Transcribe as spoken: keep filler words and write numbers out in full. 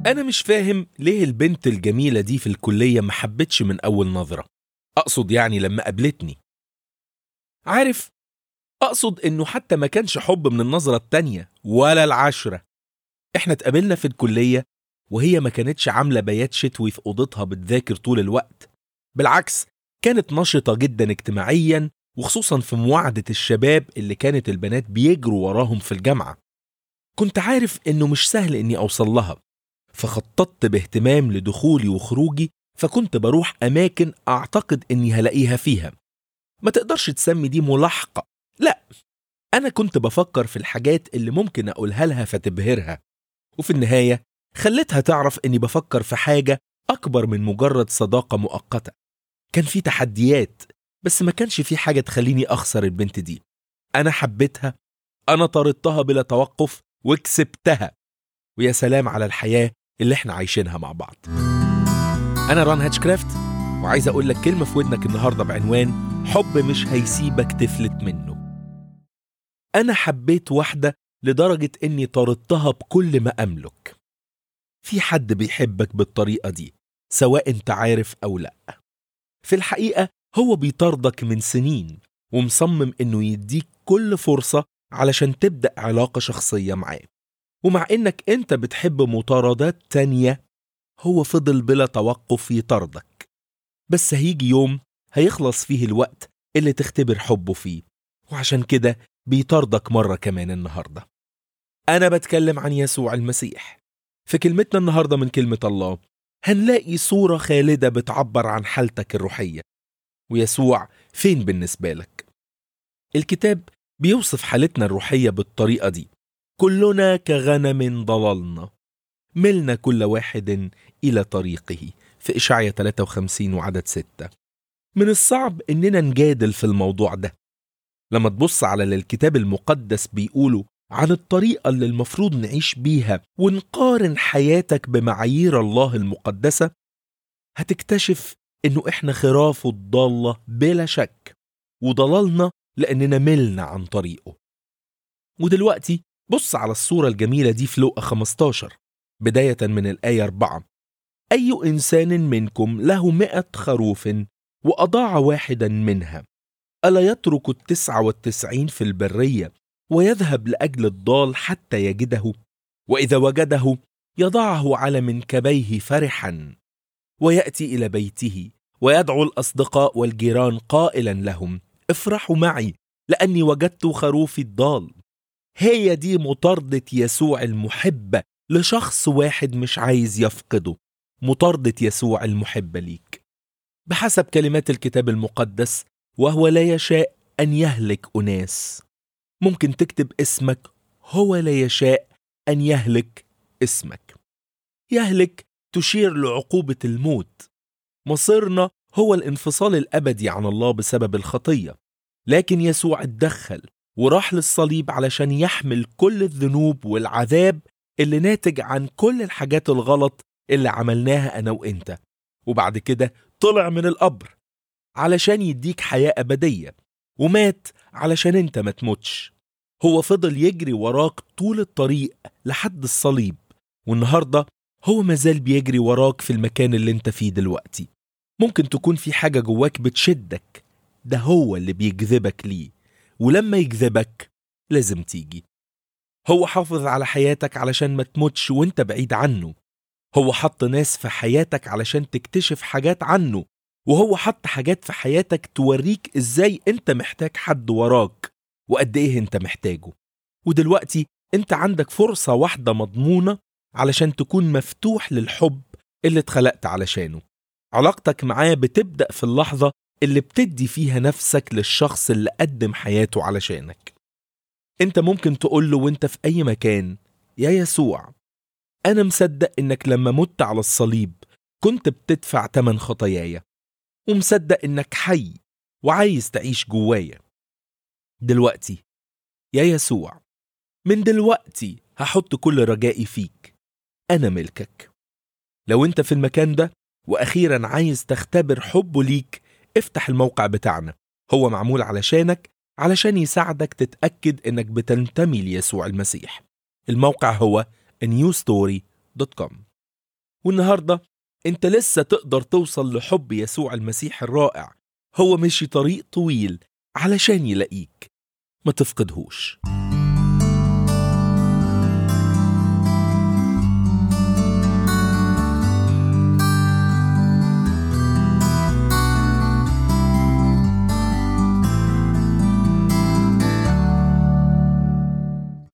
أنا مش فاهم ليه البنت الجميلة دي في الكلية ما حبتش من أول نظرة. أقصد يعني لما قابلتني. عارف، أقصد إنه حتى ما كانش حب من النظرة التانية ولا العشرة. إحنا اتقابلنا في الكلية وهي ما كانتش عاملة بيات شتوي في أوضتها بتذاكر طول الوقت. بالعكس، كانت نشطة جدا اجتماعيا، وخصوصا في مواعدة الشباب اللي كانت البنات بيجروا وراهم في الجامعة. كنت عارف إنه مش سهل إني أوصل لها، فخططت باهتمام لدخولي وخروجي، فكنت بروح أماكن أعتقد إني هلاقيها فيها. ما تقدرش تسمي دي ملاحقة، لا، أنا كنت بفكر في الحاجات اللي ممكن أقولها لها فتبهرها، وفي النهاية خلتها تعرف إني بفكر في حاجة أكبر من مجرد صداقة مؤقتة. كان في تحديات، بس ما كانش في حاجة تخليني أخسر البنت دي. أنا حبيتها، أنا طردتها بلا توقف وكسبتها، ويا سلام على الحياة اللي احنا عايشينها مع بعض. أنا ران هاتشكرافت، وعايز أقول لك كلمة في ودنك النهاردة بعنوان حب مش هيسيبك تفلت منه. أنا حبيت واحدة لدرجة إني طردتها بكل ما أملك. في حد بيحبك بالطريقة دي سواء أنت عارف أو لأ. في الحقيقة هو بيطاردك من سنين ومصمم إنه يديك كل فرصة علشان تبدأ علاقة شخصية معاه. ومع إنك أنت بتحب مطاردات تانية، هو فضل بلا توقف يطاردك. بس هيجي يوم هيخلص فيه الوقت اللي تختبر حبه فيه، وعشان كده بيطاردك مرة كمان النهاردة. أنا بتكلم عن يسوع المسيح. في كلمتنا النهاردة من كلمة الله هنلاقي صورة خالدة بتعبر عن حالتك الروحية. ويسوع فين بالنسبة لك؟ الكتاب بيوصف حالتنا الروحية بالطريقة دي: كلنا كغنم ضللنا، ملنا كل واحد إلى طريقه، في إشعياء ثلاثة وخمسين وعدد ستة. من الصعب إننا نجادل في الموضوع ده. لما تبص على اللي الكتاب المقدس بيقوله عن الطريقة اللي المفروض نعيش بيها ونقارن حياتك بمعايير الله المقدسة، هتكتشف إنه إحنا خراف الضالة بلا شك، وضللنا لأننا ملنا عن طريقه. ودلوقتي بص على الصورة الجميلة دي في لوقا خمستاشر بداية من الآية أربعة. أي إنسان منكم له مئة خروف وأضاع واحدا منها، ألا يترك التسعة والتسعين في البرية ويذهب لأجل الضال حتى يجده؟ وإذا وجده يضعه على منكبيه فرحا، ويأتي إلى بيته ويدعو الأصدقاء والجيران قائلا لهم: افرحوا معي لأني وجدت خروفي الضال. هي دي مطاردة يسوع المحبة لشخص واحد مش عايز يفقده، مطاردة يسوع المحبة ليك. بحسب كلمات الكتاب المقدس: وهو لا يشاء أن يهلك أناس. ممكن تكتب اسمك: هو لا يشاء أن يهلك اسمك. يهلك تشير لعقوبة الموت. مصيرنا هو الانفصال الأبدي عن الله بسبب الخطية، لكن يسوع اتدخل وراح للصليب علشان يحمل كل الذنوب والعذاب اللي ناتج عن كل الحاجات الغلط اللي عملناها أنا وإنت. وبعد كده طلع من القبر علشان يديك حياة أبدية، ومات علشان انت ما تموتش. هو فضل يجري وراك طول الطريق لحد الصليب، والنهاردة هو مازال بيجري وراك في المكان اللي انت فيه دلوقتي. ممكن تكون في حاجة جواك بتشدك، ده هو اللي بيجذبك ليه، ولما يجذبك لازم تيجي. هو حافظ على حياتك علشان ما تموتش وانت بعيد عنه. هو حط ناس في حياتك علشان تكتشف حاجات عنه، وهو حط حاجات في حياتك توريك ازاي انت محتاج حد وراك وقد ايه انت محتاجه. ودلوقتي انت عندك فرصة واحدة مضمونة علشان تكون مفتوح للحب اللي اتخلقت علشانه. علاقتك معاه بتبدأ في اللحظة اللي بتدي فيها نفسك للشخص اللي قدم حياته علشانك. انت ممكن تقوله وانت في اي مكان: يا يسوع، انا مصدق انك لما مت على الصليب كنت بتدفع تمن خطاياي، ومصدق انك حي وعايز تعيش جوايا. دلوقتي يا يسوع، من دلوقتي هحط كل رجائي فيك، انا ملكك. لو انت في المكان ده واخيرا عايز تختبر حبه ليك، افتح الموقع بتاعنا. هو معمول علشانك، علشان يساعدك تتأكد انك بتنتمي ليسوع المسيح. الموقع هو نيو ستوري دوت كوم. والنهاردة انت لسه تقدر توصل لحب يسوع المسيح الرائع. هو مشي طريق طويل علشان يلاقيك، ما تفقدهوش.